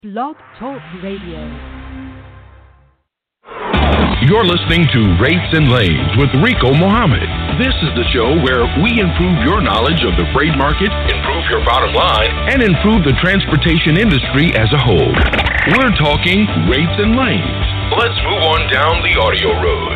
Blog Talk Radio. You're listening to Rates and Lanes with Rico Muhammad. This is the show where we improve your knowledge of the freight market, improve your bottom line, and improve the transportation industry as a whole. We're talking rates and lanes. Let's move on down the audio road.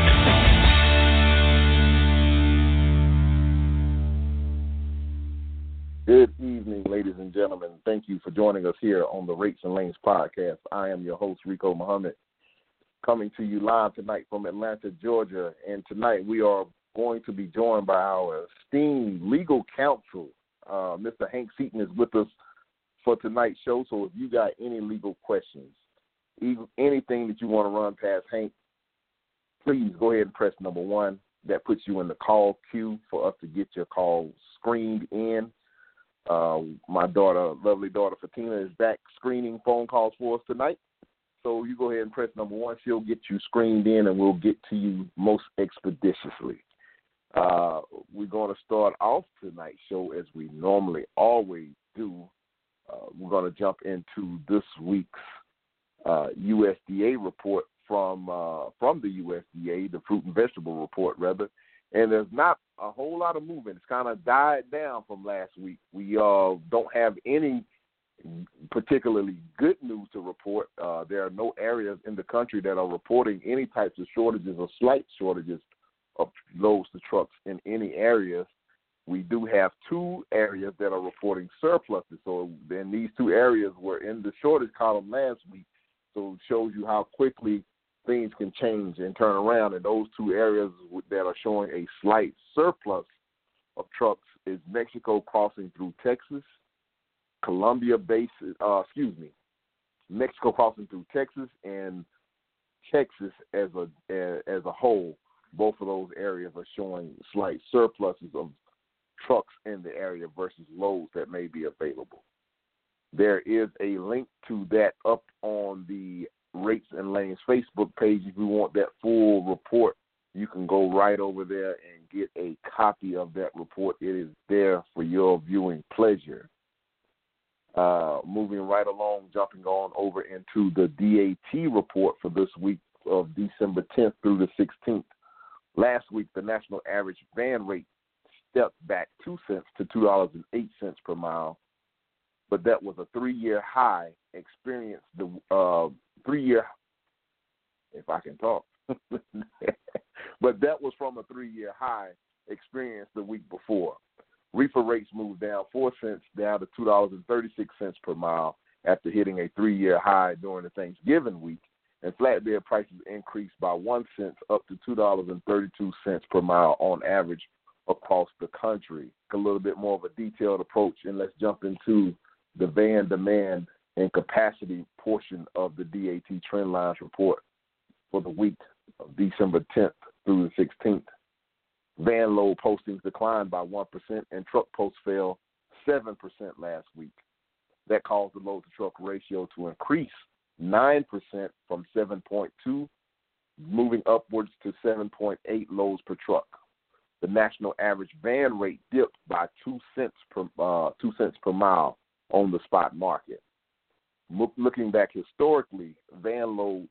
Good evening, ladies and gentlemen. Thank you for joining us here on the Rates and Lanes podcast. I am your host, Rico Muhammad, coming to you live tonight from Atlanta, Georgia. And tonight we are going to be joined by our esteemed legal counsel. Mr. Hank Seaton is with us for tonight's show. So if you got any legal questions, anything that you want to run past Hank, please go ahead and press number 1. That puts you in the call queue for us to get your call screened in. My lovely daughter Fatima, is back screening phone calls for us tonight. So you go ahead and press number 1. She'll get you screened in, and we'll get to you most expeditiously. We're going to start off tonight's show as we normally always do. We're going to jump into this week's USDA report from the USDA, the Fruit and Vegetable Report, rather. And there's not a whole lot of movement. It's kind of died down from last week. We don't have any particularly good news to report. There are no areas in the country that are reporting any types of shortages or slight shortages of loads to trucks in any areas. We do have 2 areas that are reporting surpluses. So then these 2 areas were in the shortage column last week. So it shows you how quickly things can change and turn around. And those 2 areas that are showing a slight surplus of trucks is Mexico crossing through Texas, Mexico crossing through Texas, and Texas as a whole. Both of those areas are showing slight surpluses of trucks in the area versus loads that may be available. There is a link to that up on the Rates and Lanes Facebook page. If you want that full report, you can go right over there and get a copy of that report. It is there for your viewing pleasure. Moving right along, jumping on over into the DAT report for this week of December 10th through the 16th. Last week, the national average van rate stepped back 2 cents to $2.08 per mile, but that was a 3-year high experienced the 3-year, if I can talk, but that was from a 3-year high experienced the week before. Reefer rates moved down 4 cents down to $2.36 per mile after hitting a 3-year high during the Thanksgiving week, and flatbed prices increased by 1 cent up to $2.32 per mile on average across the country. A little bit more of a detailed approach, and let's jump into the van demand and capacity portion of the DAT trend lines report for the week of December 10th through the 16th. Van load postings declined by 1% and truck posts fell 7% last week. That caused the load to truck ratio to increase 9% from 7.2, moving upwards to 7.8 loads per truck. The national average van rate dipped by 2 cents per mile on the spot market. Looking back historically, van load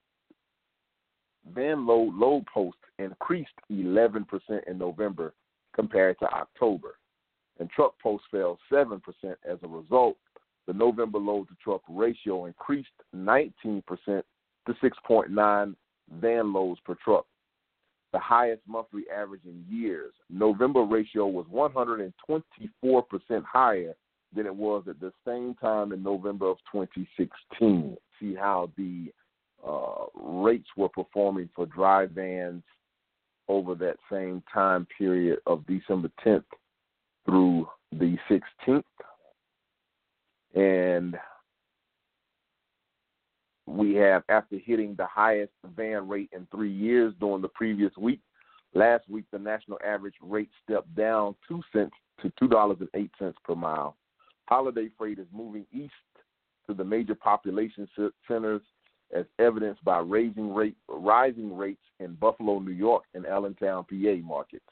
posts increased 11% in November compared to October, and truck posts fell 7% as a result. The November load to truck ratio increased 19% to 6.9 van loads per truck, the highest monthly average in years. November ratio was 124% higher than it was at the same time in November of 2016. See how the rates were performing for dry vans over that same time period of December 10th through the 16th. And we have, after hitting the highest van rate in 3 years during the previous week, last week the national average rate stepped down 2 cents to $2.08 per mile. Holiday freight is moving east to the major population centers, as evidenced by rising rates in Buffalo, New York, and Allentown, PA markets.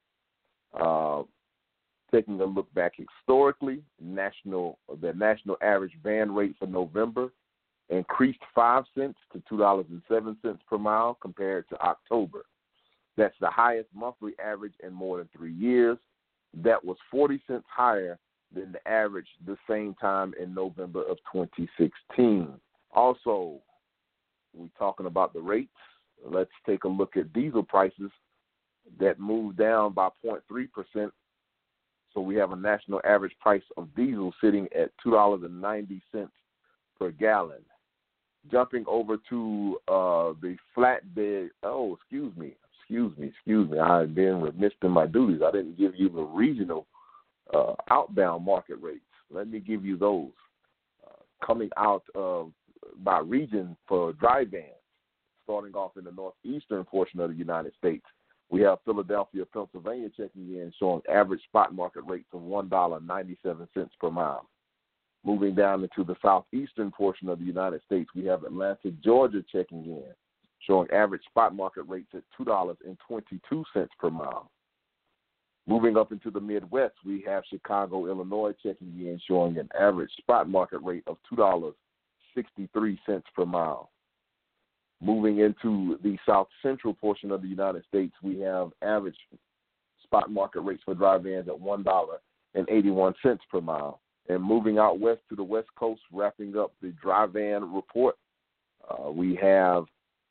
Taking a look back historically, the national average van rate for November increased 5 cents to $2.07 per mile compared to October. That's the highest monthly average in more than 3 years. That was 40 cents higher than the average the same time in November of 2016. Also, we're talking about the rates. Let's take a look at diesel prices that moved down by 0.3%. So we have a national average price of diesel sitting at $2.90 per gallon. Jumping over to the flatbed. Oh, excuse me. I've been remiss in my duties. I didn't give you the regional outbound market rates. Let me give you those. Coming out by region for dry vans, starting off in the northeastern portion of the United States. We have Philadelphia, Pennsylvania checking in, showing average spot market rates of $1.97 per mile. Moving down into the southeastern portion of the United States, we have Atlanta, Georgia checking in, showing average spot market rates at $2.22 per mile. Moving up into the Midwest, we have Chicago, Illinois checking in, showing an average spot market rate of $2.63 per mile. Moving into the south central portion of the United States, we have average spot market rates for dry vans at $1.81 per mile. And moving out west to the West Coast, wrapping up the dry van report, we have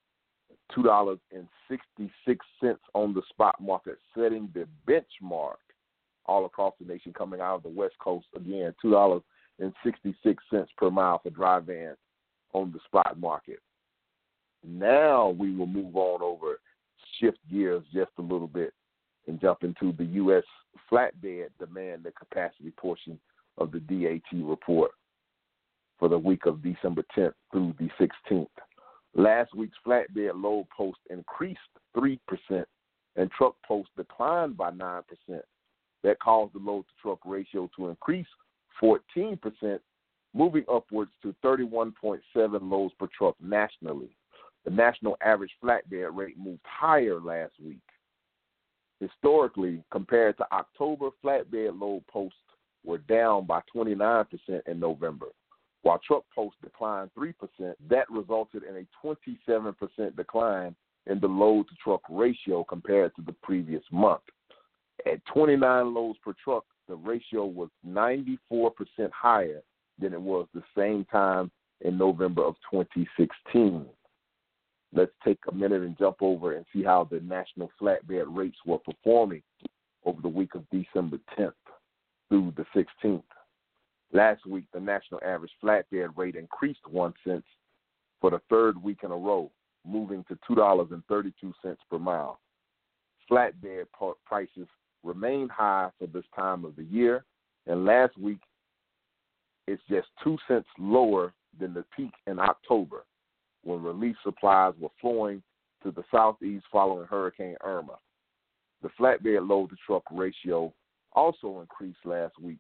$2.66 on the spot market, setting the benchmark all across the nation coming out of the West Coast. Again, $2.66 per mile for dry vans on the spot market. Now we will move on over, shift gears just a little bit, and jump into the U.S. flatbed demand and capacity portion of the DAT report for the week of December 10th through the 16th. Last week's flatbed load post increased 3% and truck post declined by 9%. That caused the load-to-truck ratio to increase 14%, moving upwards to 31.7 loads per truck nationally. The national average flatbed rate moved higher last week. Historically, compared to October, flatbed load posts were down by 29% in November. While truck posts declined 3%, that resulted in a 27% decline in the load-to-truck ratio compared to the previous month. At 29 loads per truck, the ratio was 94% higher than it was the same time in November of 2016. Let's take a minute and jump over and see how the national flatbed rates were performing over the week of December 10th through the 16th. Last week, the national average flatbed rate increased 1 cent for the third week in a row, moving to $2.32 per mile. Flatbed prices remain high for this time of the year, and last week it's just 2 cents lower than the peak in October, when relief supplies were flowing to the southeast following Hurricane Irma. The flatbed load-to-truck ratio also increased last week.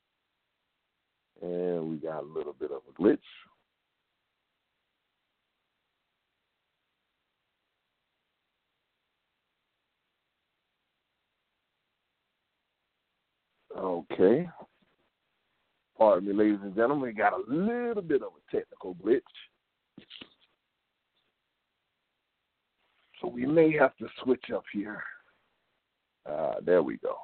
And we got a little bit of a glitch. Okay. Pardon me, ladies and gentlemen, we got a little bit of a technical glitch. So we may have to switch up here. There we go.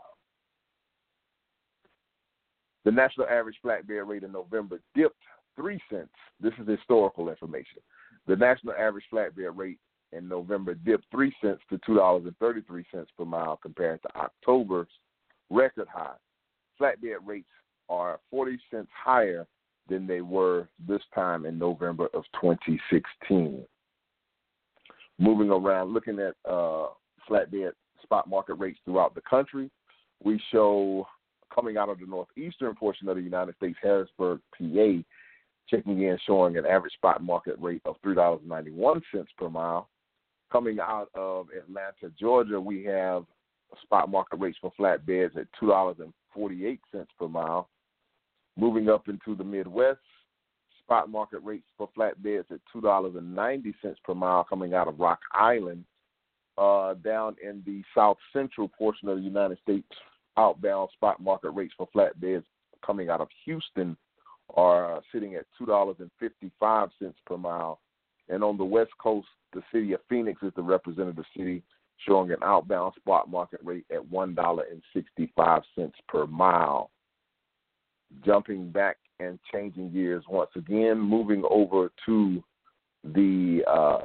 The national average flatbed rate in November dipped 3 cents. This is historical information. The national average flatbed rate in November dipped 3 cents to $2.33 per mile compared to October's record high. Flatbed rates are 40 cents higher than they were this time in November of 2016. Moving around, looking at flatbed spot market rates throughout the country, we show coming out of the northeastern portion of the United States, Harrisburg, PA, checking in, showing an average spot market rate of $3.91 per mile. Coming out of Atlanta, Georgia, we have spot market rates for flatbeds at $2.48 per mile. Moving up into the Midwest, spot market rates for flatbeds at $2.90 per mile coming out of Rock Island. Down in the south central portion of the United States, outbound spot market rates for flatbeds coming out of Houston are sitting at $2.55 per mile. And on the West Coast, the city of Phoenix is the representative city, showing an outbound spot market rate at $1.65 per mile. Jumping back and changing gears once again, moving over to the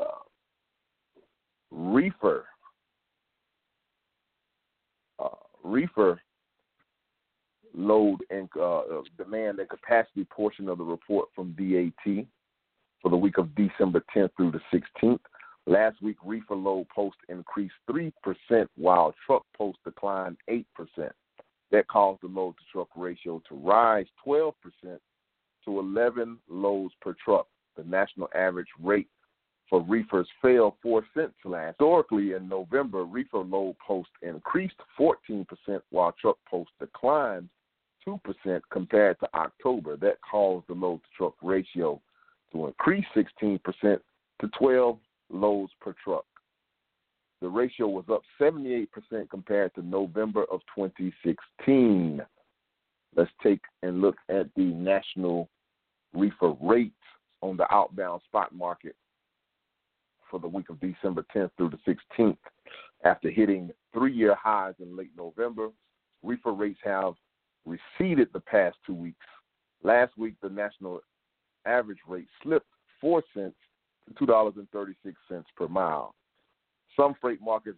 reefer load and demand and capacity portion of the report from DAT for the week of December 10th through the 16th. Last week, reefer load post increased 3%, while truck post declined 8%. That caused the load-to-truck ratio to rise 12% to 11 loads per truck. The national average rate for reefers fell 4 cents last. Historically, in November, reefer load post increased 14%, while truck post declined 2% compared to October. That caused the load-to-truck ratio to increase 16% to 12 loads per truck. The ratio was up 78% compared to November of 2016. Let's take and look at the national reefer rates on the outbound spot market for the week of December 10th through the 16th. After hitting 3-year highs in late November, reefer rates have receded the past 2 weeks. Last week, the national average rate slipped 4 cents to $2.36 per mile. Some freight markets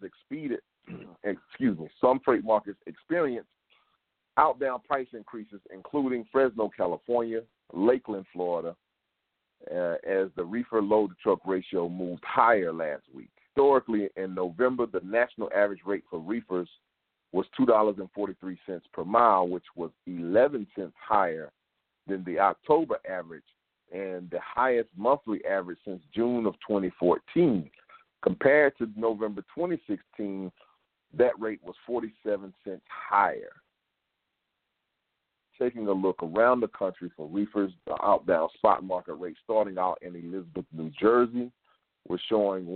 experienced outbound price increases, including Fresno, California, Lakeland, Florida, as the reefer load-to-truck ratio moved higher last week. Historically, in November, the national average rate for reefers was $2.43 per mile, which was 11 cents higher than the October average and the highest monthly average since June of 2014. Compared to November 2016, that rate was 47 cents higher. Taking a look around the country for reefers, the outbound spot market rate starting out in Elizabeth, New Jersey, was showing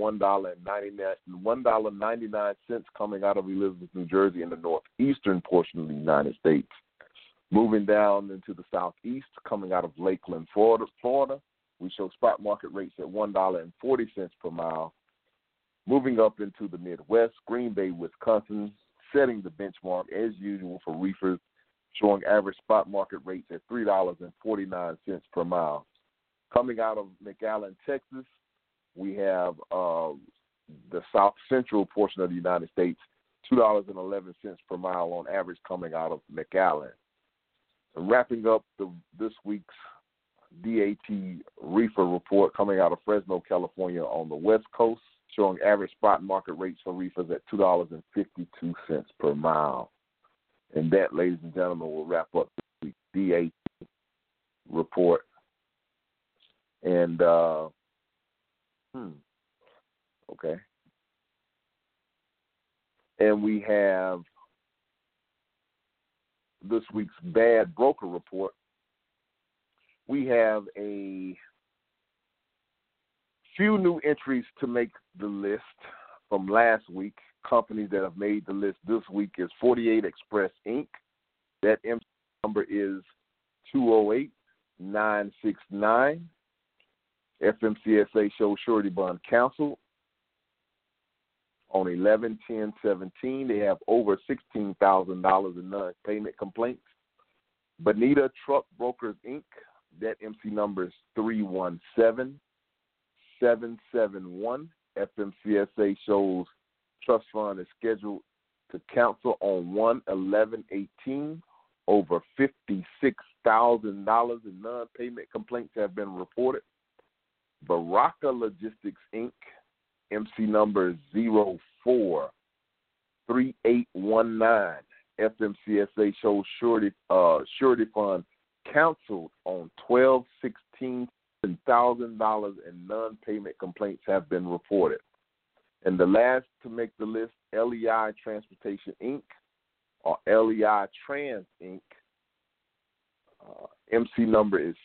$1.99 coming out of Elizabeth, New Jersey in the northeastern portion of the United States. Moving down into the southeast, coming out of Lakeland, Florida, we show spot market rates at $1.40 per mile. Moving up into the Midwest, Green Bay, Wisconsin, setting the benchmark as usual for reefers, showing average spot market rates at $3.49 per mile. Coming out of McAllen, Texas, we have the south central portion of the United States, $2.11 per mile on average coming out of McAllen. And wrapping up this week's DAT reefer report coming out of Fresno, California on the West Coast, showing average spot market rates for reefers at $2.52 per mile. And that, ladies and gentlemen, will wrap up this week's DAT report. And, okay. And we have this week's bad broker report. We have a few new entries to make the list from last week. Companies that have made the list this week is 48 Express, Inc. That MC number is 208969. FMCSA shows surety bond canceled on 11/10/17. They have over $16,000 in non-payment complaints. Bonita Truck Brokers, Inc. That MC number is 317771. FMCSA shows trust fund is scheduled to cancel on 1/11/18. Over $56,000 in non-payment complaints have been reported. Baraka Logistics, Inc. MC number is 043819. FMCSA shows surety fund canceled on 12/16. $1,000 in non-payment complaints have been reported. And the last to make the list, LEI Transportation, Inc., or LEI Trans, Inc. MC number is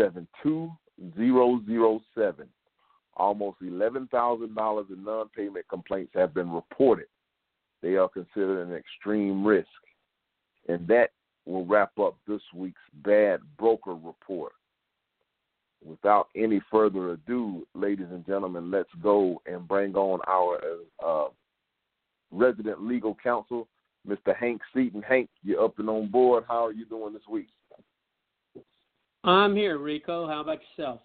672007. Almost $11,000 in non-payment complaints have been reported. They are considered an extreme risk. And that will wrap up this week's Bad Broker Report. Without any further ado, ladies and gentlemen, let's go and bring on our resident legal counsel, Mr. Hank Seaton. Hank, you're up and on board. How are you doing this week? I'm here, Rico. How about yourself?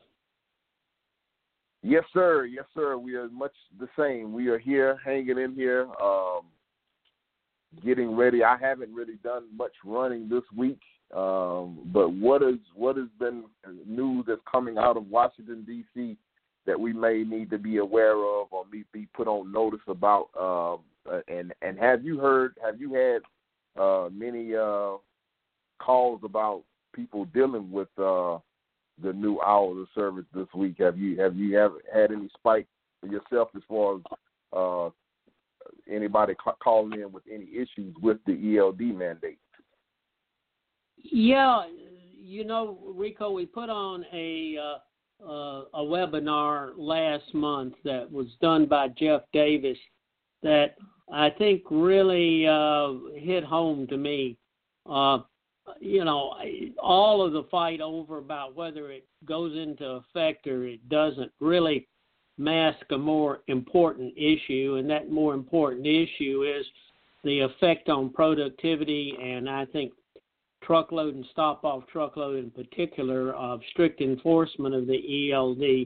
Yes, sir. Yes, sir. We are much the same. We are here, hanging in here, getting ready. I haven't really done much running this week, but what has been news that's coming out of Washington, D.C. that we may need to be aware of or be put on notice about? And have you had many calls about people dealing with the new hours of service this week? Have you had any spike for yourself as far as anybody calling in with any issues with the ELD mandate? Yeah, Rico, we put on a webinar last month that was done by Jeff Davis that I think really hit home to me. All of the fight over about whether it goes into effect or it doesn't really mask a more important issue, and that more important issue is the effect on productivity, and I think truckload and stop-off truckload in particular, of strict enforcement of the ELD,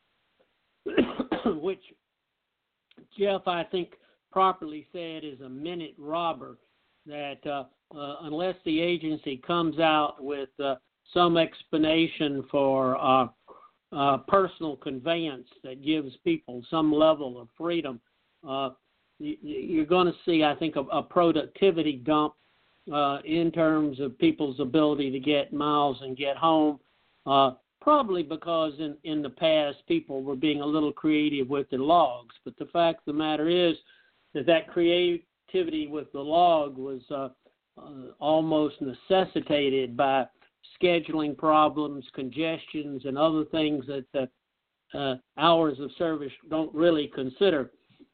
which Jeff, I think, properly said is a minute robber, that unless the agency comes out with some explanation for personal conveyance that gives people some level of freedom, you're going to see, I think, a productivity dump in terms of people's ability to get miles and get home, probably because in the past people were being a little creative with their logs. But the fact of the matter is that creativity with the log was almost necessitated by scheduling problems, congestions, and other things that the hours of service don't really consider.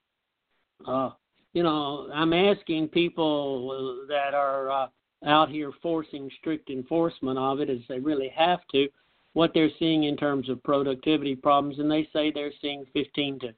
I'm asking people that are out here forcing strict enforcement of it, as they really have to, what they're seeing in terms of productivity problems, and they say they're seeing 15 to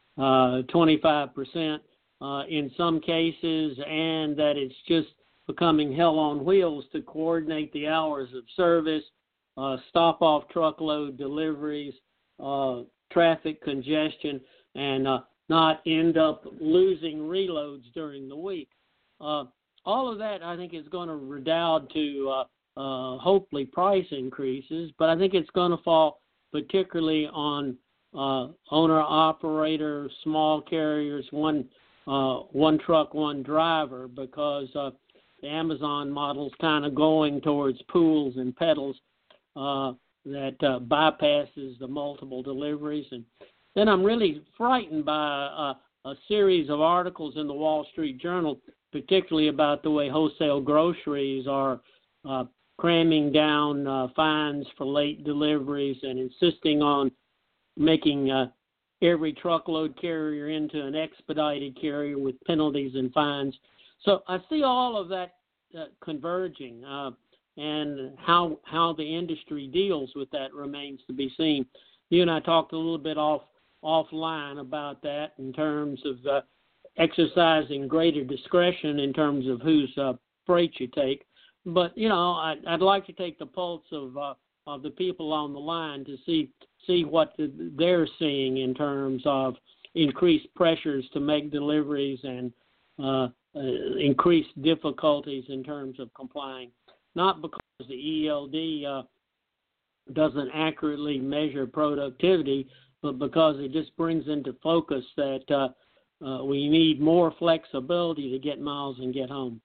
25% in some cases, and that it's just becoming hell on wheels to coordinate the hours of service, stop-off truckload deliveries, traffic congestion, and not end up losing reloads during the week. All of that, I think, is going to redound to hopefully price increases, but I think it's going to fall particularly on owner-operator, small carriers, one truck, one driver, because the Amazon model's kind of going towards pools and pedals that bypasses the multiple deliveries. And then I'm really frightened by a series of articles in the Wall Street Journal, particularly about the way wholesale groceries are cramming down fines for late deliveries and insisting on making every truckload carrier into an expedited carrier with penalties and fines. So I see all of that converging, and how the industry deals with that remains to be seen. You and I talked a little bit offline about that in terms of exercising greater discretion in terms of whose freight you take. But, I'd like to take the pulse of the people on the line to see what they're seeing in terms of increased pressures to make deliveries and increased difficulties in terms of complying. Not because the ELD doesn't accurately measure productivity, but because it just brings into focus that we need more flexibility to get miles and get home.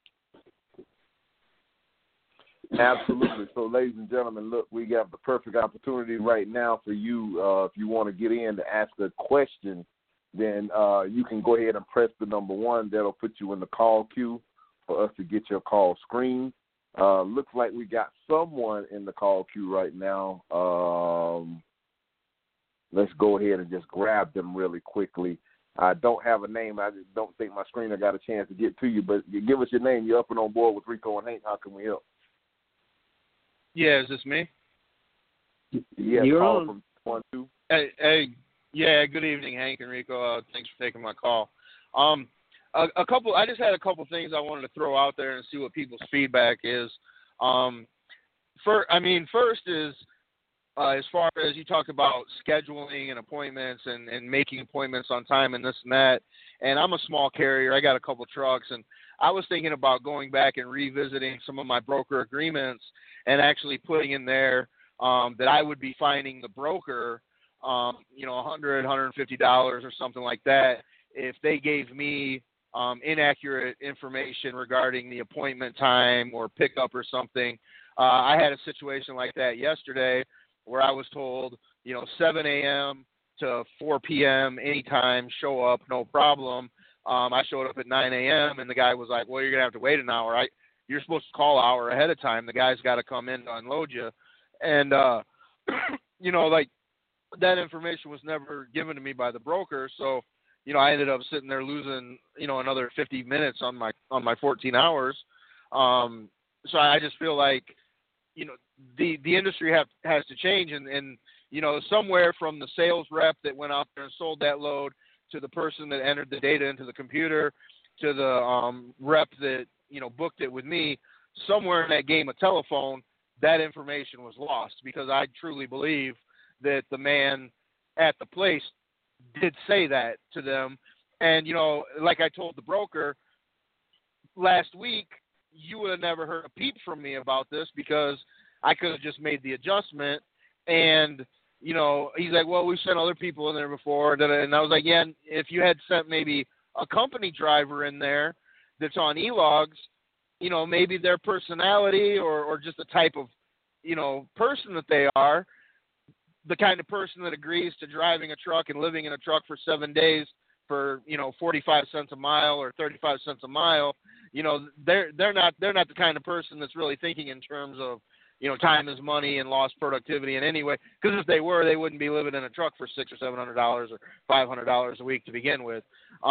Absolutely. So, ladies and gentlemen, look, we have the perfect opportunity right now for you. If you want to get in to ask a question, then you can go ahead and press the number 1. That'll put you in the call queue for us to get your call screened. Looks like we got someone in the call queue right now. Let's go ahead and just grab them really quickly. I don't have a name. I just don't think my screener got a chance to get to you. But you give us your name. You're up and on board with Rico and Hank. How can we help? Yeah, is this me? Yeah, you're call on. from 1-2. Hey, yeah. Good evening, Hank and Rico. Thanks for taking my call. I just had a couple things I wanted to throw out there and see what people's feedback is. First is as far as you talk about scheduling and appointments and making appointments on time and this and that. And I'm a small carrier. I got a couple trucks, and I was thinking about going back and revisiting some of my broker agreements and actually putting in there that I would be fining the broker, $100, $150 or something like that if they gave me inaccurate information regarding the appointment time or pickup or something. I had a situation like that yesterday where I was told, 7 a.m. to 4 p.m. anytime, show up, no problem. I showed up at 9 a.m. and the guy was like, well, you're going to have to wait an hour. You're supposed to call an hour ahead of time. The guy's got to come in to unload you. And, that information was never given to me by the broker. So, I ended up sitting there losing, another 50 minutes on my 14 hours. So I just feel like, the industry has to change and somewhere from the sales rep that went out there and sold that load to the person that entered the data into the computer to the rep that, booked it with me, somewhere in that game of telephone, that information was lost because I truly believe that the man at the place did say that to them. And, like I told the broker last week, you would have never heard a peep from me about this because I could have just made the adjustment. And, he's like, well, we've sent other people in there before. And I was like, yeah, if you had sent maybe a company driver in there that's on e-logs, maybe their personality or just the type of, person that they are, the kind of person that agrees to driving a truck and living in a truck for 7 days for, 45 cents a mile or 35 cents a mile, they're not the kind of person that's really thinking in terms of, time is money and lost productivity in any way. Because if they were, they wouldn't be living in a truck for $600 or $700 or $500 a week to begin with.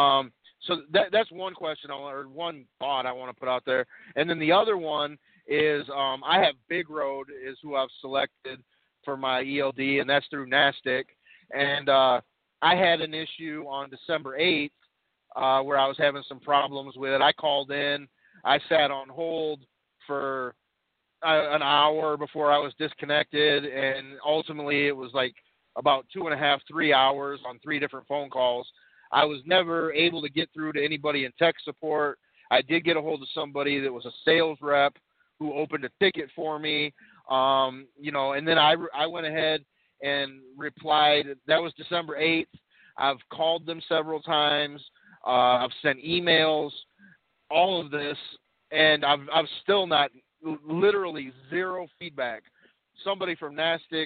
So that's one question or one thought I want to put out there. And then the other one is I have Big Road is who I've selected for my ELD, and that's through NASTC. And I had an issue on December 8th where I was having some problems with it. I called in. I sat on hold for an hour before I was disconnected, and ultimately it was like about 2.5, 3 hours on 3 different phone calls. I was never able to get through to anybody in tech support. I did get a hold of somebody that was a sales rep who opened a ticket for me, and then I went ahead and replied. That was December 8th. I've called them several times. I've sent emails, all of this, and I've still not, literally zero feedback. Somebody from NASTC,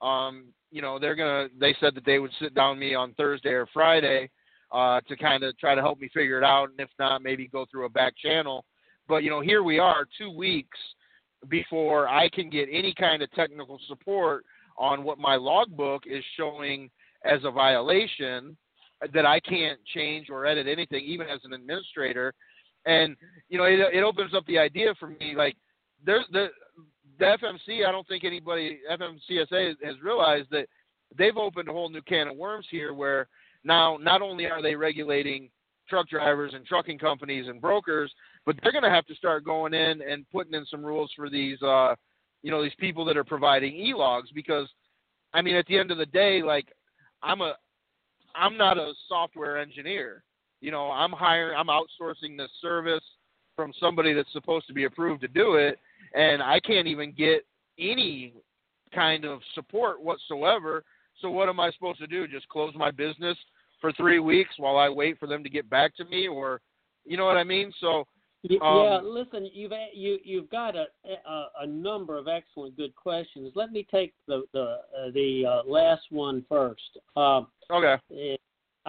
they said that they would sit down with me on Thursday or Friday to kind of try to help me figure it out, and if not, maybe go through a back channel. But, here we are 2 weeks before I can get any kind of technical support on what my logbook is showing as a violation that I can't change or edit anything, even as an administrator. And, it opens up the idea for me, like, there's the FMC, I don't think FMCSA has realized that they've opened a whole new can of worms here where now not only are they regulating truck drivers and trucking companies and brokers, but they're going to have to start going in and putting in some rules for these, these people that are providing e-logs because, at the end of the day, like, I'm not a software engineer. I'm outsourcing this service from somebody that's supposed to be approved to do it, and I can't even get any kind of support whatsoever. So what am I supposed to do? Just close my business for 3 weeks while I wait for them to get back to me, or you know what I mean? So yeah, listen, you've got a number of excellent good questions. Let me take the last one first. Okay.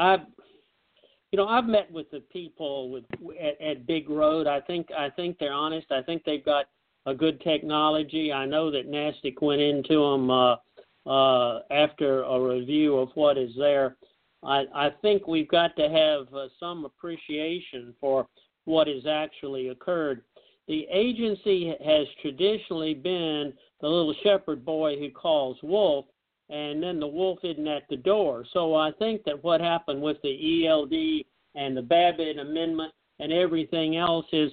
I've met with the people at Big Road. I think they're honest. I think they've got a good technology. I know that NASTC went into them after a review of what is there. I think we've got to have some appreciation for what has actually occurred. The agency has traditionally been the little shepherd boy who calls wolf, and then the wolf isn't at the door. So I think that what happened with the ELD and the Babbitt Amendment and everything else is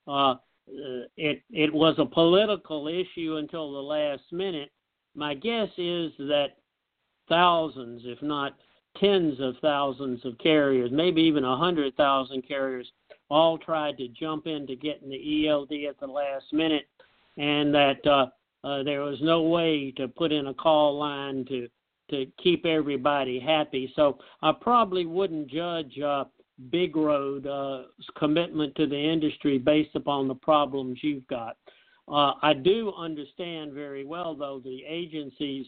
it was a political issue until the last minute. My guess is that thousands, if not tens of thousands of carriers, maybe even 100,000 carriers, all tried to jump into getting the ELD at the last minute, and that there was no way to put in a call line to keep everybody happy. So I probably wouldn't judge Big Road's commitment to the industry based upon the problems you've got. I do understand very well, though, the agency's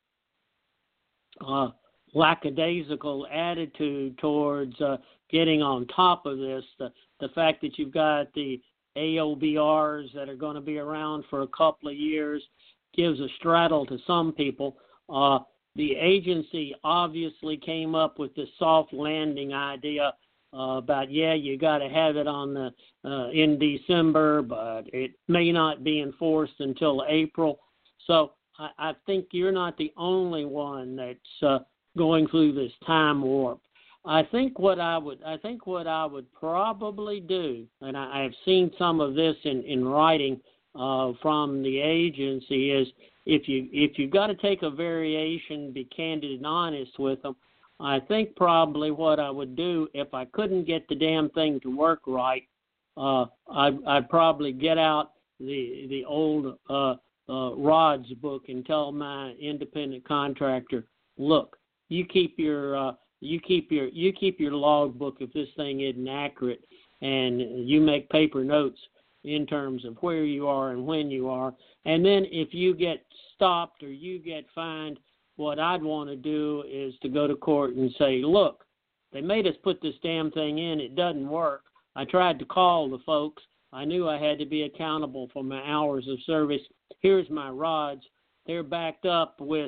lackadaisical attitude towards getting on top of this. The fact that you've got the AOBRs that are going to be around for a couple of years gives a straddle to some people. The agency obviously came up with this soft landing idea about, you got to have it on the in December, but it may not be enforced until April. So I think you're not the only one that's going through this time warp. I think what I would probably do, and I have seen some of this in writing from the agency, is if you've got to take a variation, be candid and honest with them. I think probably what I would do, if I couldn't get the damn thing to work right, I'd probably get out the old rods book and tell my independent contractor, look, you keep your log book if this thing isn't accurate, and you make paper notes in terms of where you are and when you are. And then if you get stopped or you get fined, what I'd want to do is to go to court and say, look, they made us put this damn thing in. It doesn't work. I tried to call the folks. I knew I had to be accountable for my hours of service. Here's my rods. They're backed up with,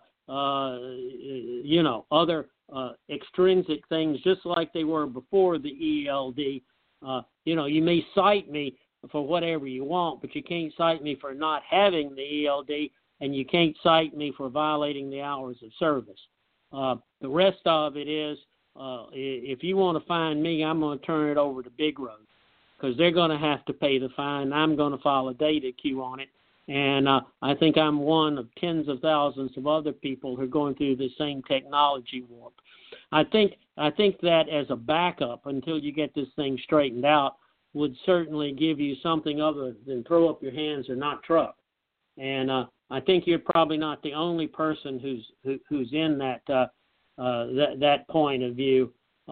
other extrinsic things, just like they were before the ELD. You may cite me for whatever you want, but you can't cite me for not having the ELD, and you can't cite me for violating the hours of service. The rest of it is, if you want to fine me, I'm going to turn it over to Big Road, because they're going to have to pay the fine. I'm going to file a data queue on it. And I think I'm one of tens of thousands of other people who are going through the same technology warp. I think that as a backup until you get this thing straightened out would certainly give you something other than throw up your hands or not truck. And I think you're probably not the only person who's in that point of view.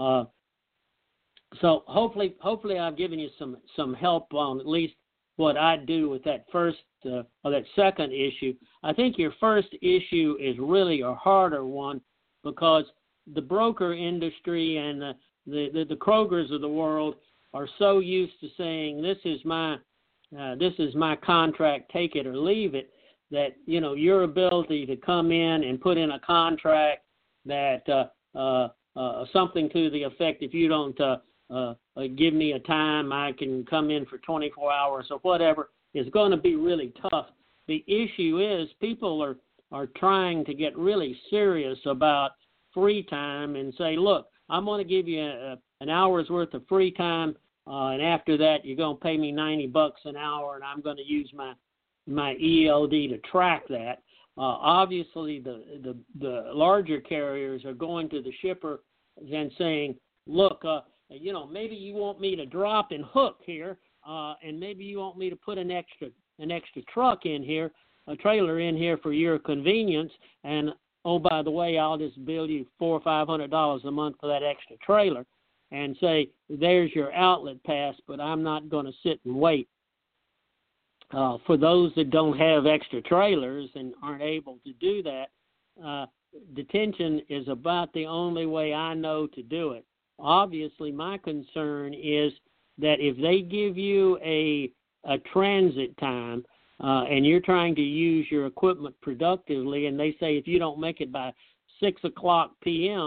So hopefully I've given you some help on at least what I do with that first or that second issue. I think your first issue is really a harder one, because the broker industry and the Krogers of the world are so used to saying this is my contract, take it or leave it, that your ability to come in and put in a contract that something to the effect, if you don't give me a time, I can come in for 24 hours or whatever, is going to be really tough. The issue is people are trying to get really serious about free time and say, look, I'm going to give you an hour's worth of free time, and after that you're going to pay me $90 an hour, and I'm going to use my ELD to track that. Obviously, the larger carriers are going to the shipper and saying, look, maybe you want me to drop and hook here, and maybe you want me to put an extra truck in here, a trailer in here for your convenience, and oh, by the way, I'll just bill you $400 or $500 a month for that extra trailer, and say, there's your outlet pass, but I'm not going to sit and wait. For those that don't have extra trailers and aren't able to do that, detention is about the only way I know to do it. Obviously, my concern is that if they give you a transit time and you're trying to use your equipment productively, and they say if you don't make it by 6 o'clock p.m.,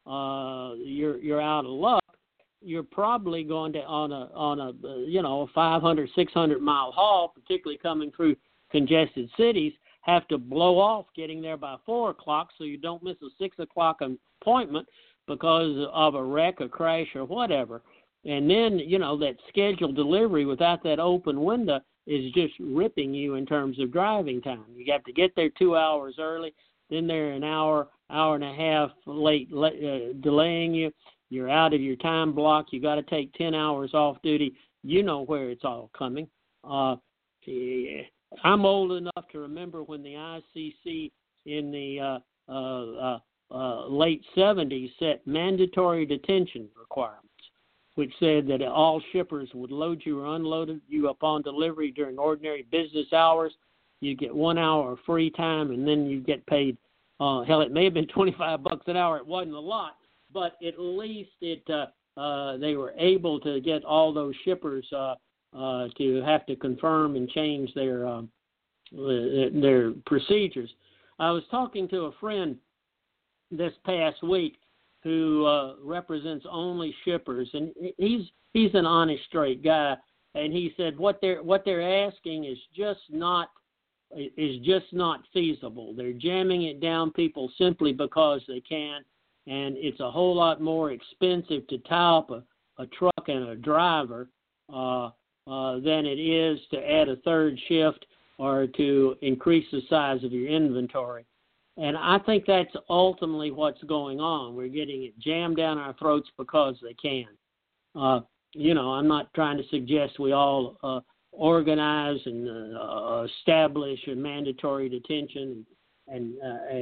you're out of luck. You're probably going to on a 500, 600 mile haul, particularly coming through congested cities, have to blow off getting there by 4 o'clock so you don't miss a 6 o'clock appointment because of a wreck, a crash, or whatever. And then, that scheduled delivery without that open window is just ripping you in terms of driving time. You have to get there 2 hours early, then they're an hour and a half late, delaying you. You're out of your time block. You got to take 10 hours off duty. You know where it's all coming. I'm old enough to remember when the ICC in the late 70s set mandatory detention requirements, which said that all shippers would load you or unload you upon delivery during ordinary business hours. You get 1 hour of free time, and then you get paid. It may have been $25 an hour. It wasn't a lot, but at least they were able to get all those shippers to have to confirm and change their procedures. I was talking to a friend this past week who represents only shippers, and he's an honest, straight guy. And he said what they're asking is just not feasible. They're jamming it down people simply because they can, and it's a whole lot more expensive to tie up a truck and a driver than it is to add a third shift or to increase the size of your inventory. And I think that's ultimately what's going on. We're getting it jammed down our throats because they can. I'm not trying to suggest we all organize and establish a mandatory detention and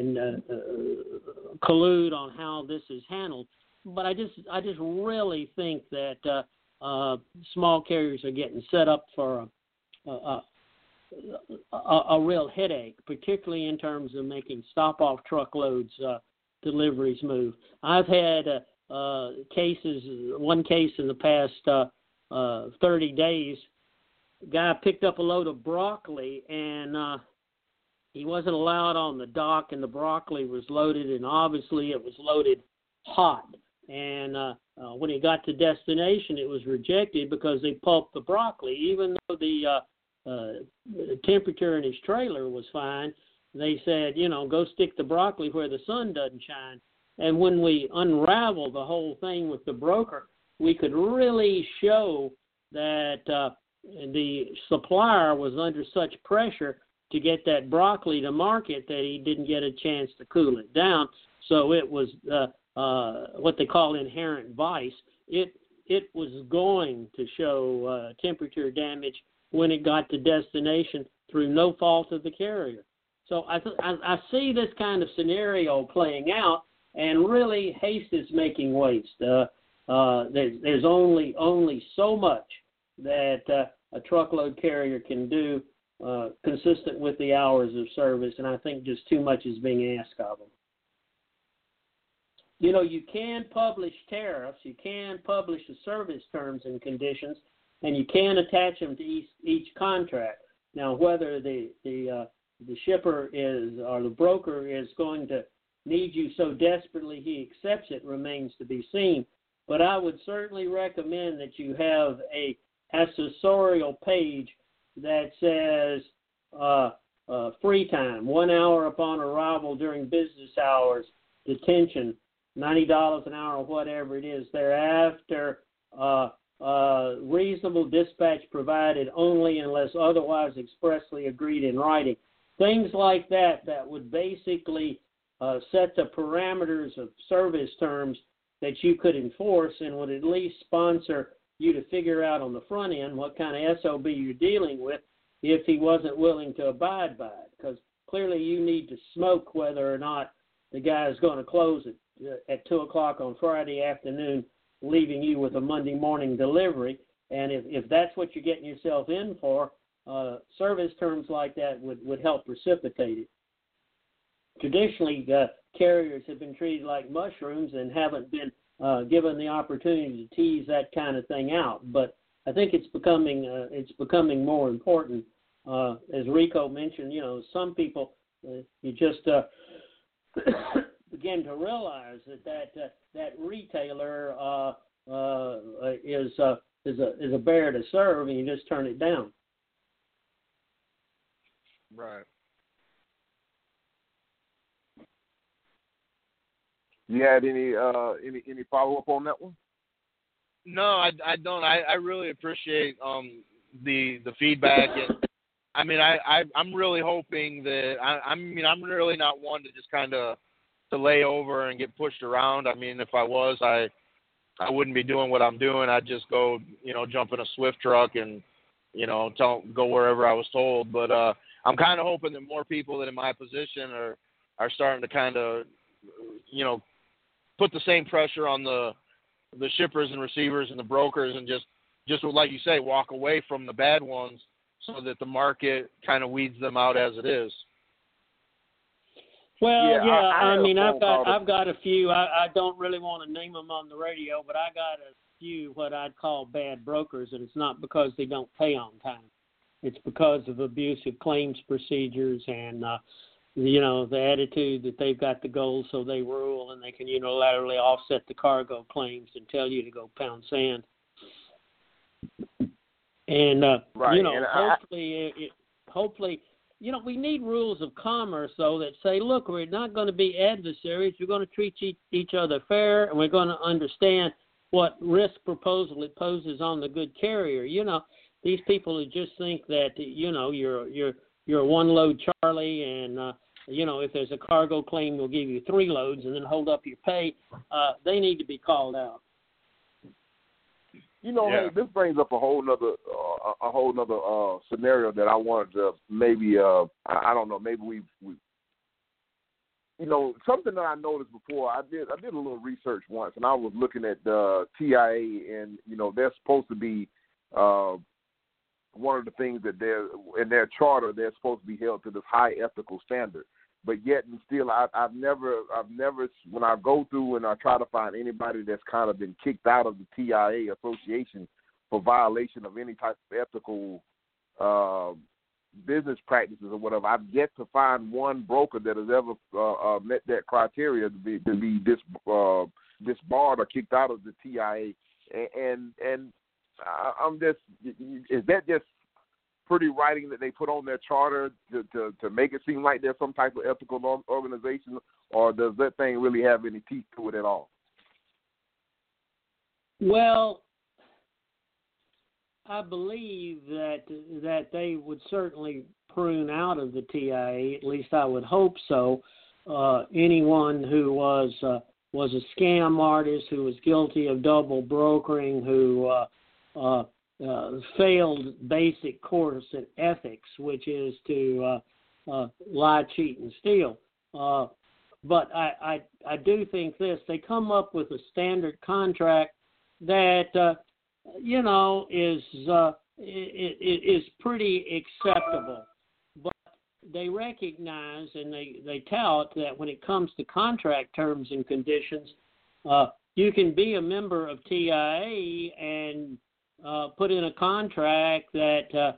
collude on how this is handled. But I just really think that small carriers are getting set up for a real headache, particularly in terms of making stop-off truckloads deliveries move. I've had one case in the past 30 days. Guy picked up a load of broccoli, and he wasn't allowed on the dock, and the broccoli was loaded, and obviously it was loaded hot. And when he got to destination, it was rejected because they pulped the broccoli, even though the temperature in his trailer was fine. They said, go stick the broccoli where the sun doesn't shine. And when we unraveled the whole thing with the broker, we could really show that the supplier was under such pressure to get that broccoli to market that he didn't get a chance to cool it down. So it was what they call inherent vice. It was going to show temperature damage when it got to destination through no fault of the carrier. So I see this kind of scenario playing out, and really haste is making waste. There's only so much that a truckload carrier can do consistent with the hours of service, and I think just too much is being asked of them. You can publish tariffs, you can publish the service terms and conditions, and you can attach them to each contract. Now, whether the shipper is or the broker is going to need you so desperately he accepts it remains to be seen. But I would certainly recommend that you have a accessorial page that says free time, 1 hour upon arrival during business hours, detention, $90 an hour, whatever it is thereafter, reasonable dispatch provided only unless otherwise expressly agreed in writing. Things like that would basically set the parameters of service terms that you could enforce and would at least sponsor you to figure out on the front end what kind of SOB you're dealing with if he wasn't willing to abide by it. Because clearly you need to smoke whether or not the guy is going to close at 2 o'clock on Friday afternoon, leaving you with a Monday morning delivery. And if that's what you're getting yourself in for, service terms like that would help precipitate it. Traditionally, carriers have been treated like mushrooms and haven't been given the opportunity to tease that kind of thing out. But I think it's becoming more important. As Rico mentioned, some people you just begin to realize that retailer is a bear to serve, and you just turn it down. Right. You had any follow up on that one? No, I don't. I really appreciate the feedback, and I mean I'm really hoping that I'm really not one to just kind of to lay over and get pushed around. I mean, if I was, I wouldn't be doing what I'm doing. I'd just go, jump in a Swift truck and, go wherever I was told. But I'm kind of hoping that more people that in my position are starting to kind of, put the same pressure on the shippers and receivers and the brokers, and just like you say, walk away from the bad ones so that the market kind of weeds them out as it is. Well, I've got a few. I don't really want to name them on the radio, but I got a few what I'd call bad brokers, and it's not because they don't pay on time. It's because of abusive claims procedures and the attitude that they've got the gold, so they rule, and they can unilaterally offset the cargo claims and tell you to go pound sand. And hopefully. We need rules of commerce, though, that say, look, we're not going to be adversaries. We're going to treat each other fair, and we're going to understand what risk proposal it poses on the good carrier. These people who just think that, you're a one-load Charlie, and, if there's a cargo claim, we'll give you 3 loads and then hold up your pay. They need to be called out. Hey, this brings up a whole nother scenario that I wanted to maybe I don't know, maybe we something that I noticed before. I did a little research once, and I was looking at the TIA, and they're supposed to be one of the things that they're in their charter. They're supposed to be held to this high ethical standard. But yet and still, I've never, when I go through and I try to find anybody that's kind of been kicked out of the TIA association for violation of any type of ethical business practices or whatever, I've yet to find one broker that has ever met that criteria to be disbarred or kicked out of the TIA. And I'm just, is that just pretty writing that they put on their charter to make it seem like there's some type of ethical organization, or does that thing really have any teeth to it at all? Well, I believe that they would certainly prune out of the TIA. At least I would hope so. Anyone who was a scam artist, who was guilty of double brokering, who failed basic course in ethics, which is to lie, cheat, and steal. But I do think this. They come up with a standard contract that, is pretty acceptable. But they recognize and they tout that when it comes to contract terms and conditions, you can be a member of TIA and put in a contract that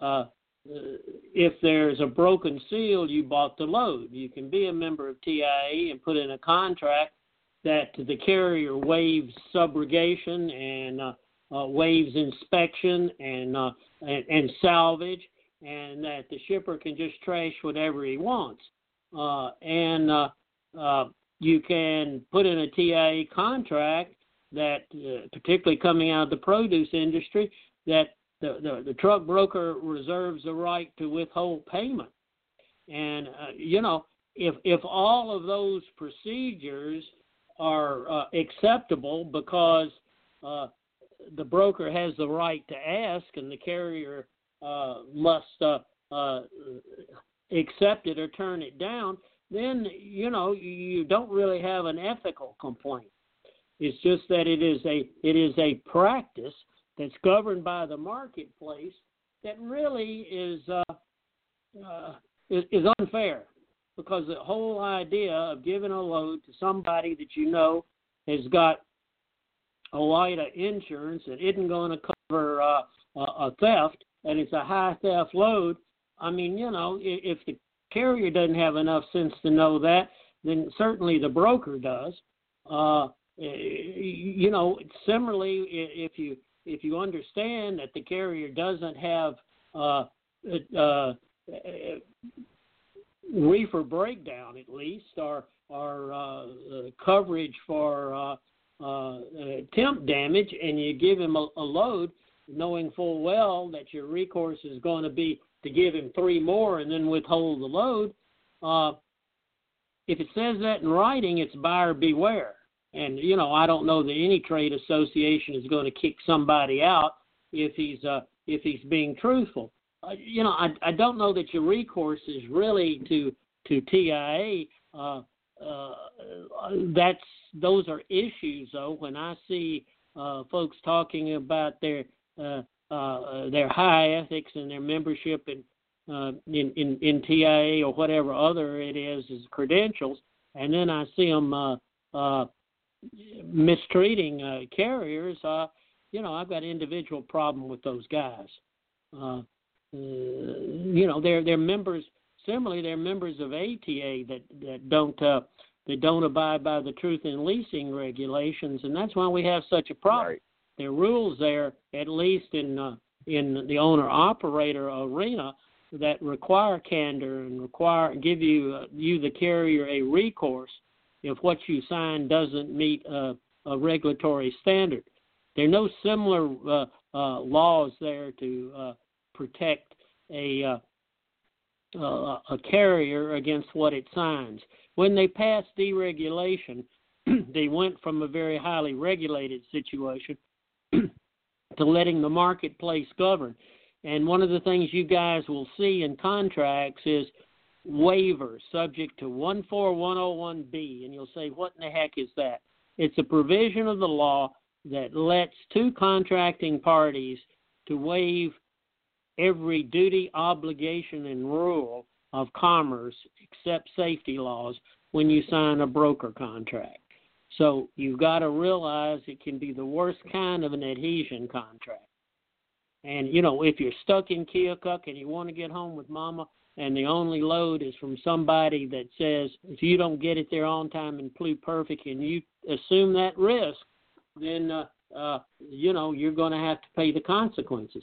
if there's a broken seal, you bought the load. You can be a member of TIA and put in a contract that the carrier waives subrogation and waives inspection and salvage, and that the shipper can just trash whatever he wants. You can put in a TIA contract that, particularly coming out of the produce industry, that the truck broker reserves the right to withhold payment. And, if all of those procedures are acceptable because the broker has the right to ask and the carrier must accept it or turn it down, then, you don't really have an ethical complaint. It's just that it is a practice that's governed by the marketplace that really is unfair, because the whole idea of giving a load to somebody that has got a light of insurance that isn't going to cover a theft, and it's a high theft load. I mean, if the carrier doesn't have enough sense to know that, than certainly the broker does. Similarly, if you understand that the carrier doesn't have reefer breakdown, at least, or coverage for temp damage, and you give him a load, knowing full well that your recourse is going to be to give him 3 more and then withhold the load. If it says that in writing, it's buyer beware. And, I don't know that any trade association is going to kick somebody out if he's being truthful. I don't know that your recourse is really to TIA. Those are issues, though. When I see folks talking about their high ethics and their membership in TIA or whatever other it is as credentials, and then I see them mistreating carriers, I've got an individual problem with those guys. They're members. Similarly, they're members of ATA that don't abide by the truth in leasing regulations, and that's why we have such a problem. Right. There are rules there, at least in the owner-operator arena, that require candor and give you the carrier a recourse if what you sign doesn't meet a regulatory standard. There are no similar laws there to protect a carrier against what it signs. When they passed deregulation, they went from a very highly regulated situation to letting the marketplace govern. And one of the things you guys will see in contracts is waivers subject to 14101B, and you'll say, what in the heck is that? It's a provision of the law that lets 2 contracting parties to waive every duty, obligation, and rule of commerce except safety laws when you sign a broker contract. So you've got to realize it can be the worst kind of an adhesion contract. And, if you're stuck in Keokuk and you want to get home with mama and the only load is from somebody that says if you don't get it there on time and pluperfect and you assume that risk, then, you're going to have to pay the consequences.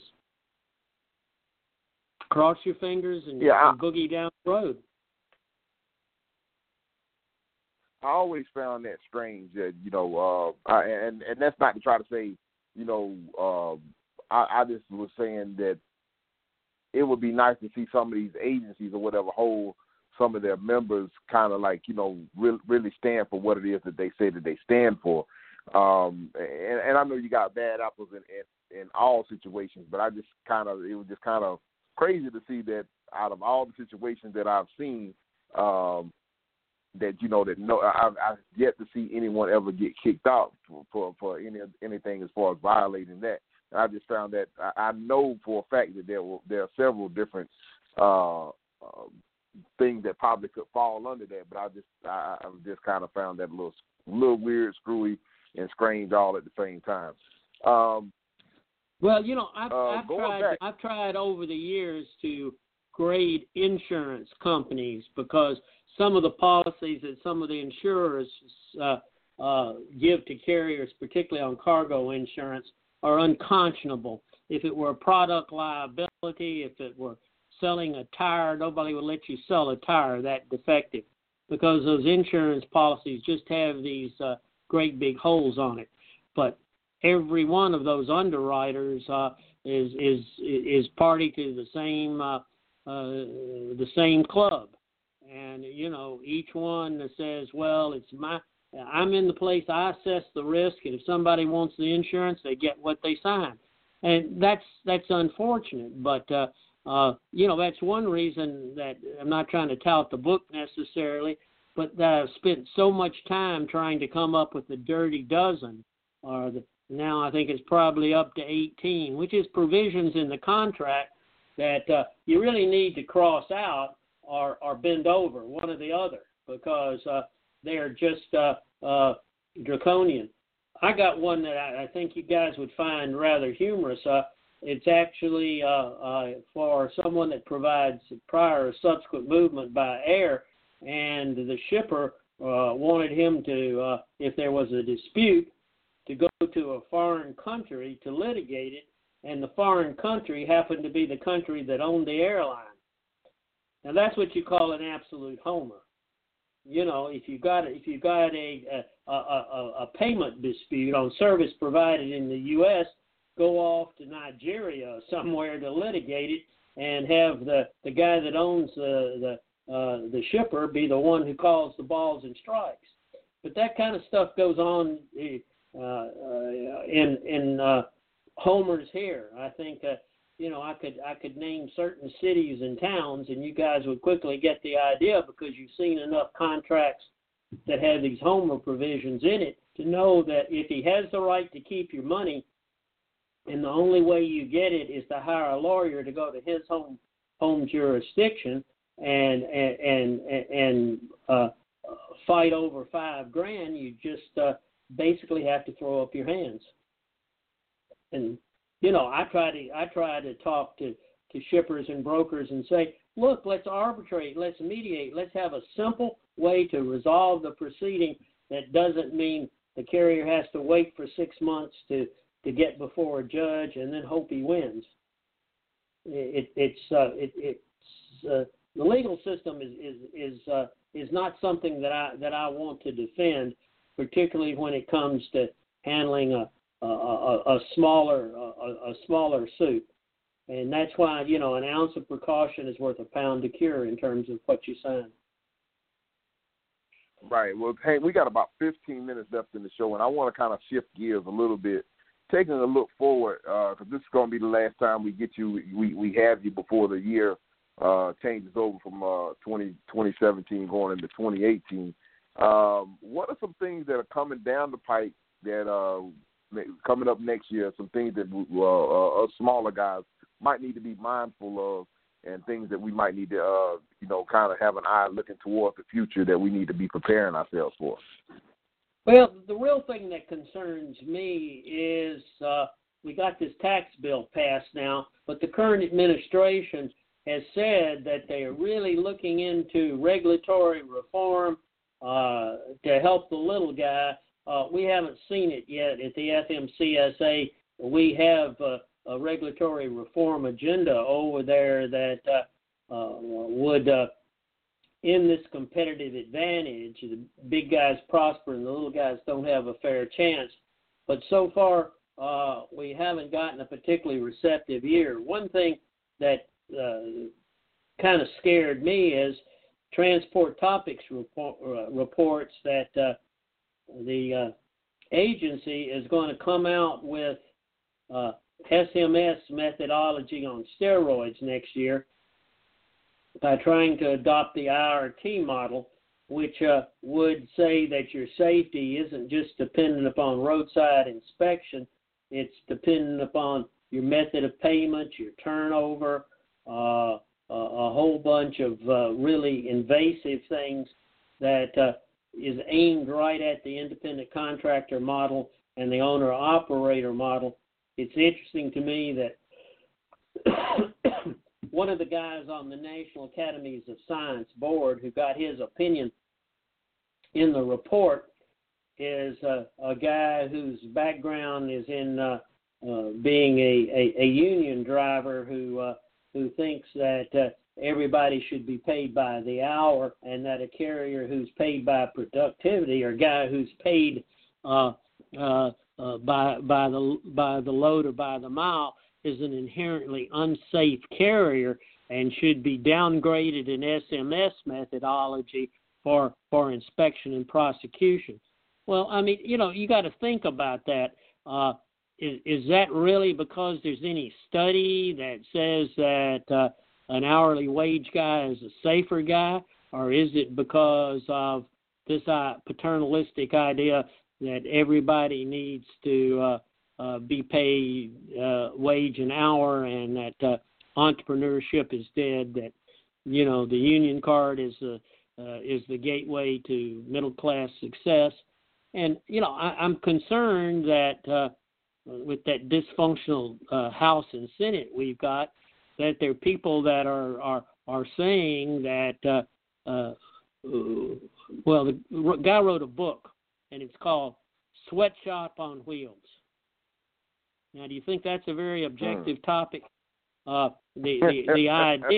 Cross your fingers and boogie down the road. I always found that strange that, and that's not to try to say, I just was saying that it would be nice to see some of these agencies or whatever hold some of their members kind of like, really stand for what it is that they say that they stand for. And I know you got bad apples in all situations, but it was just kind of crazy to see that out of all the situations that I've seen, I've yet to see anyone ever get kicked out for anything as far as violating that. And I just found that I know for a fact that there are several different things that probably could fall under that, but I just kind of found that a little weird, screwy, and strange all at the same time. Well, I've tried over the years to grade insurance companies because some of the policies that some of the insurers give to carriers, particularly on cargo insurance, are unconscionable. If it were a product liability, if it were selling a tire, nobody would let you sell a tire that defective because those insurance policies just have these great big holes on it. But every one of those underwriters is party to the same club, and each one that says, well, I'm in the place, I assess the risk, and if somebody wants the insurance, they get what they sign, and that's unfortunate. But that's one reason that I'm not trying to tout the book necessarily, but that I've spent so much time trying to come up with the dirty dozen, now I think it's probably up to 18, which is provisions in the contract that you really need to cross out or bend over, one or the other, because they're just draconian. I got one that I think you guys would find rather humorous. It's actually for someone that provides prior or subsequent movement by air, and the shipper wanted him to, if there was a dispute, to go to a foreign country to litigate it, and the foreign country happened to be the country that owned the airline. Now that's what you call an absolute homer. You know, if you got a payment dispute on service provided in the U.S., go off to Nigeria or somewhere to litigate it, and have the guy that owns the shipper be the one who calls the balls and strikes. But that kind of stuff goes on in homers here. I think I could name certain cities and towns, and you guys would quickly get the idea because you've seen enough contracts that have these homer provisions in it to know that if he has the right to keep your money, and the only way you get it is to hire a lawyer to go to his home jurisdiction and fight over $5,000, you just basically have to throw up your hands. And I try to talk to shippers and brokers and say, look, let's arbitrate, let's mediate, let's have a simple way to resolve the proceeding that doesn't mean the carrier has to wait for 6 months to get before a judge and then hope he wins. The legal system is not something that I want to defend, particularly when it comes to handling a smaller suit. And that's why, an ounce of precaution is worth a pound of cure in terms of what you sign. Right. Well, hey, we got about 15 minutes left in the show, and I want to kind of shift gears a little bit, taking a look forward, because this is going to be the last time we get you. We have you before the year changes over from 2017 going into 2018. What are some things that are coming down the pipe that coming up next year? Some things that us smaller guys might need to be mindful of, and things that we might need to kind of have an eye looking toward the future that we need to be preparing ourselves for. Well, the real thing that concerns me is we got this tax bill passed now, but the current administration has said that they are really looking into regulatory reform to help the little guy. We haven't seen it yet at the FMCSA. We have a regulatory reform agenda over there that would in this competitive advantage. The big guys prosper and the little guys don't have a fair chance. But so far, we haven't gotten a particularly receptive ear. One thing that kind of scared me is Transport Topics reports that the agency is going to come out with SMS methodology on steroids next year by trying to adopt the IRT model, which would say that your safety isn't just dependent upon roadside inspection, it's dependent upon your method of payment, your turnover, a whole bunch of really invasive things that is aimed right at the independent contractor model and the owner-operator model. It's interesting to me that one of the guys on the National Academies of Science board who got his opinion in the report is a guy whose background is in being a union driver who thinks that everybody should be paid by the hour, and that a carrier who's paid by productivity, or a guy who's paid by the load or by the mile, is an inherently unsafe carrier and should be downgraded in SMS methodology for inspection and prosecution. Well, I mean, you got to think about that. Is that really because there's any study that says that an hourly wage guy is a safer guy, or is it because of this paternalistic idea that everybody needs to be paid wage an hour, and that entrepreneurship is dead, that the union card is the gateway to middle class success? And I'm concerned that with that dysfunctional House and Senate we've got, that there are people that are saying that the guy wrote a book, and it's called Sweatshop on Wheels. Now, do you think that's a very objective topic? The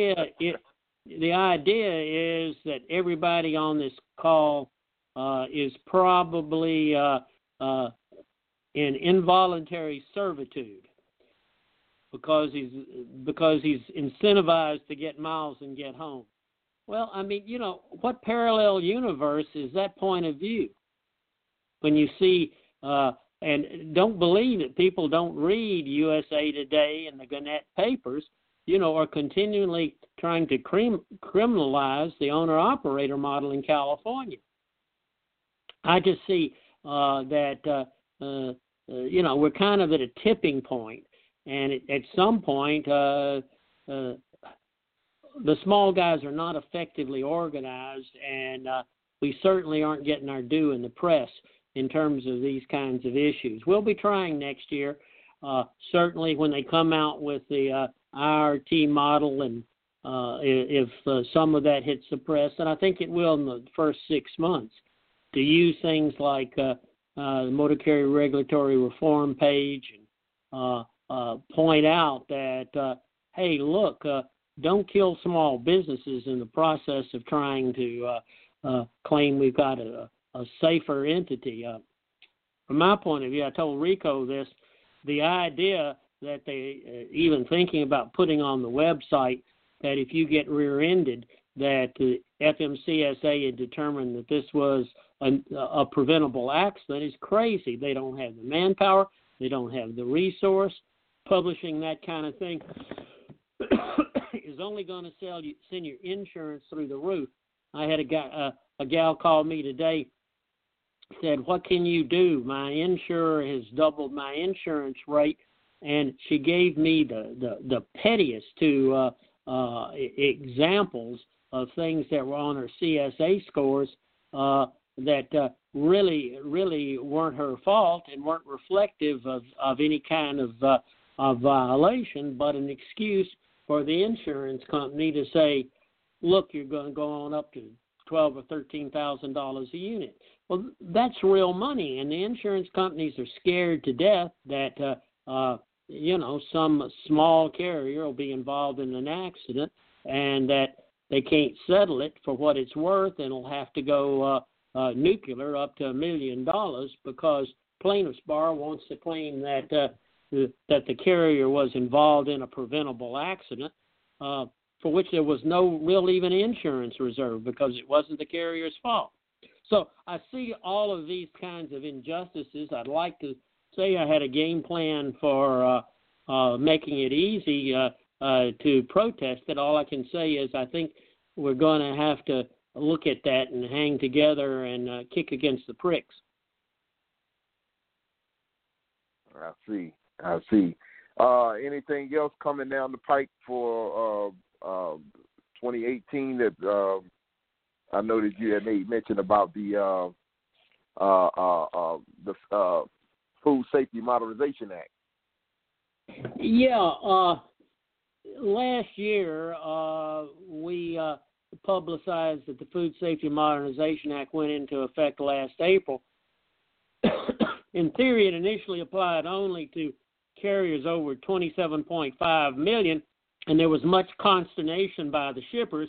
idea is that everybody on this call is probably in involuntary servitude because he's incentivized to get miles and get home. Well, I mean, what parallel universe is that point of view? When you see, and don't believe that people don't read USA Today and the Gannett papers, are continually trying to criminalize the owner-operator model in California. I just see that, we're kind of at a tipping point, and at some point, the small guys are not effectively organized, and we certainly aren't getting our due in the press in terms of these kinds of issues. We'll be trying next year, certainly when they come out with the IRT model, and if some of that hits the press, and I think it will in the first 6 months, to use things like the Motor Carrier Regulatory Reform page and point out that, hey, look, don't kill small businesses in the process of trying to claim we've got a safer entity. From my point of view, I told Rico this, the idea that they even thinking about putting on the website that if you get rear-ended, that the FMCSA had determined that this was a preventable accident is crazy. They don't have the manpower. They don't have the resource. Publishing that kind of thing is only going to send your insurance through the roof. I had a gal call me today, said, what can you do? My insurer has doubled my insurance rate, and she gave me the pettiest two examples of things that were on her CSA scores that really weren't her fault and weren't reflective of any kind of violation, but an excuse for the insurance company to say, look, you're going to go on up to $12,000 or $13,000 a unit. Well, that's real money, and the insurance companies are scared to death that some small carrier will be involved in an accident and that they can't settle it for what it's worth, and will have to go nuclear up to $1 million because plaintiff's bar wants to claim that the carrier was involved in a preventable accident for which there was no real even insurance reserve because it wasn't the carrier's fault. So I see all of these kinds of injustices. I'd like to say I had a game plan for making it easy to protest it. All I can say is I think we're going to have to look at that and hang together and kick against the pricks. I see. Anything else coming down the pike for 2018 that I know that you had made mention about the Food Safety Modernization Act? Yeah, last year we publicized that the Food Safety Modernization Act went into effect last April. In theory, it initially applied only to carriers over 27.5 million, and there was much consternation by the shippers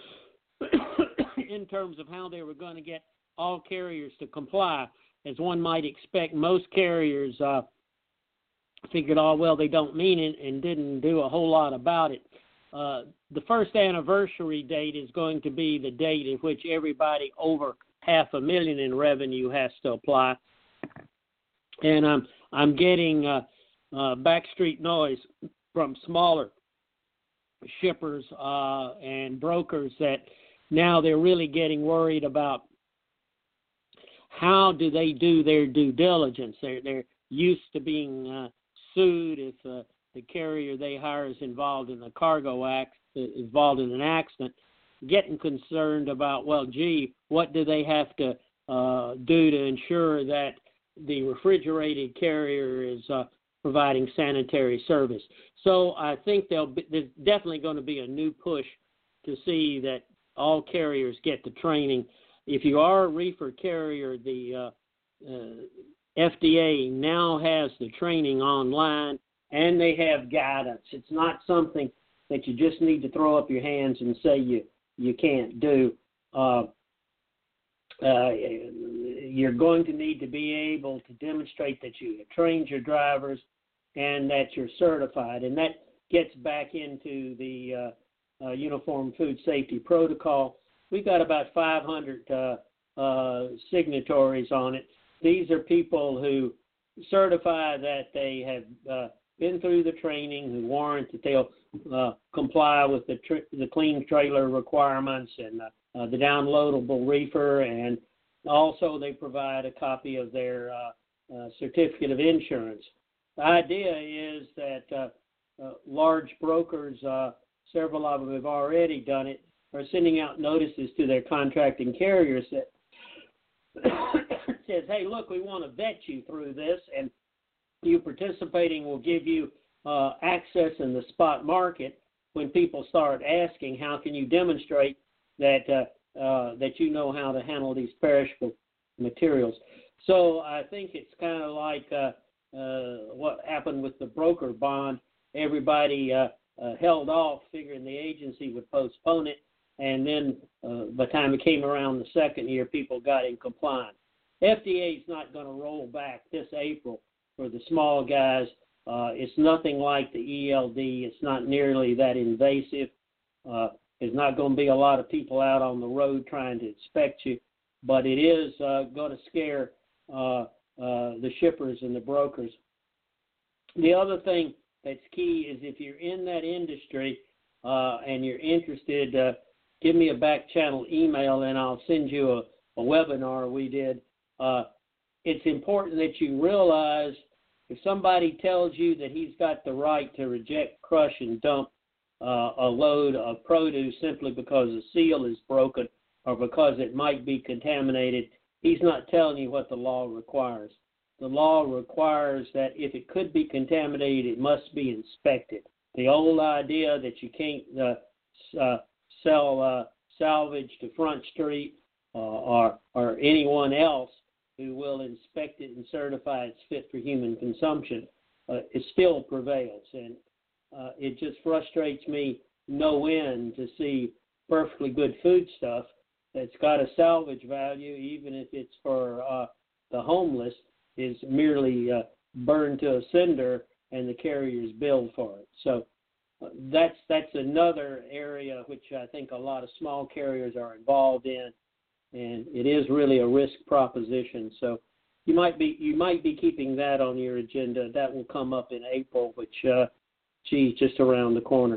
in terms of how they were going to get all carriers to comply. As one might expect, most carriers figured, they don't mean it, and didn't do a whole lot about it. The first anniversary date is going to be the date at which everybody over $500,000 in revenue has to apply. And I'm getting backstreet noise from smaller shippers and brokers that now they're really getting worried about how do they do their due diligence. They're used to being sued if the carrier they hire is involved in involved in an accident, getting concerned about, what do they have to do to ensure that the refrigerated carrier is providing sanitary service. So I think there's definitely going to be a new push to see that all carriers get the training. If you are a reefer carrier, the FDA now has the training online, and they have guidance. It's not something that you just need to throw up your hands and say you can't do. You're going to need to be able to demonstrate that you have trained your drivers and that you're certified. And that gets back into the Uniform Food Safety Protocol. We've got about 500 signatories on it. These are people who certify that they have been through the training, who warrant that they'll comply with the clean trailer requirements and the downloadable reefer, and also they provide a copy of their certificate of insurance. The idea is that large brokers, several of them have already done it, are sending out notices to their contracting carriers that says, hey, look, we want to vet you through this, and you participating will give you access in the spot market when people start asking, how can you demonstrate that you know how to handle these perishable materials. So I think it's kind of like what happened with the broker bond. Everybody held off, figuring the agency would postpone it, and then by the time it came around the second year, people got in compliance. FDA is not going to roll back this April for the small guys. It's nothing like the ELD. It's not nearly that invasive. There's not going to be a lot of people out on the road trying to inspect you, but it is going to scare the shippers and the brokers. The other thing that's key is if you're in that industry and you're interested, give me a back channel email and I'll send you a webinar we did. It's important that you realize if somebody tells you that he's got the right to reject, crush, and dump a load of produce simply because the seal is broken or because it might be contaminated, he's not telling you what the law requires. The law requires that if it could be contaminated, it must be inspected. The old idea that you can't sell salvage to Front Street or anyone else who will inspect it and certify it's fit for human consumption, it still prevails. And it just frustrates me no end to see perfectly good food stuff that's got a salvage value, even if it's for the homeless, is merely burned to a cinder and the carrier's billed for it. So that's another area which I think a lot of small carriers are involved in, and it is really a risk proposition. So you might be keeping that on your agenda. That will come up in April, which just around the corner.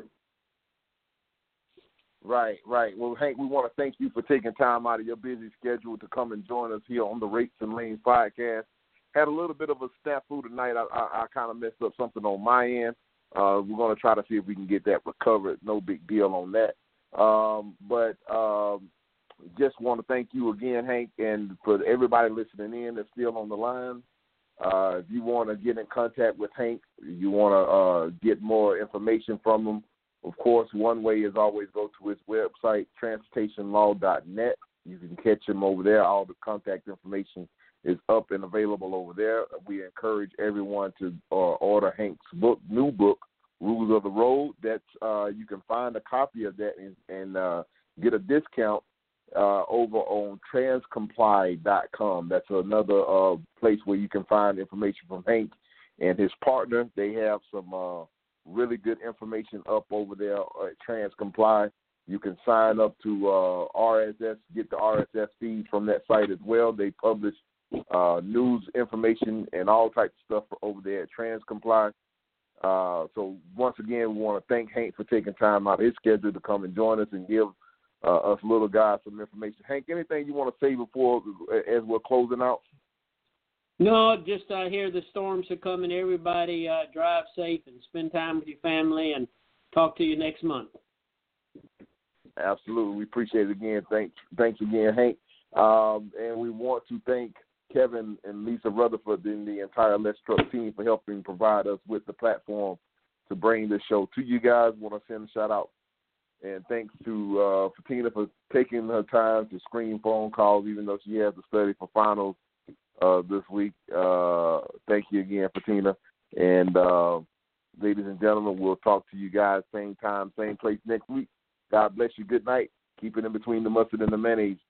Right. Well, Hank, we want to thank you for taking time out of your busy schedule to come and join us here on the Rates and Lanes podcast. Had a little bit of a snafu tonight. I kind of messed up something on my end. We're going to try to see if we can get that recovered. No big deal on that. But just want to thank you again, Hank, and for everybody listening in that's still on the line. If you want to get in contact with Hank, you want to get more information from him, of course, one way is always go to his website, transportationlaw.net. You can catch him over there. All the contact information is up and available over there. We encourage everyone to order Hank's new book, Rules of the Road. That's you can find a copy of that and get a discount over on transcomply.com. That's another place where you can find information from Hank and his partner. They have some really good information up over there at Transcomply. You can sign up to RSS, get the RSS feed from that site as well. They publish news information and all types of stuff over there at Transcomply. So once again, we want to thank Hank for taking time out of his schedule to come and join us and give us little guys some information. Hank, anything you want to say before as we're closing out? No, just I hear the storms are coming. Everybody drive safe and spend time with your family, and talk to you next month. Absolutely. We appreciate it again. Thanks again, Hank. And we want to thank Kevin and Lisa Rutherford and the entire Let's Truck team for helping provide us with the platform to bring this show to you guys. Want to send a shout out And thanks to Fatina for taking her time to screen phone calls, even though she has to study for finals this week. Thank you again, Fatina. And ladies and gentlemen, we'll talk to you guys same time, same place next week. God bless you. Good night. Keep it in between the mustard and the mayonnaise.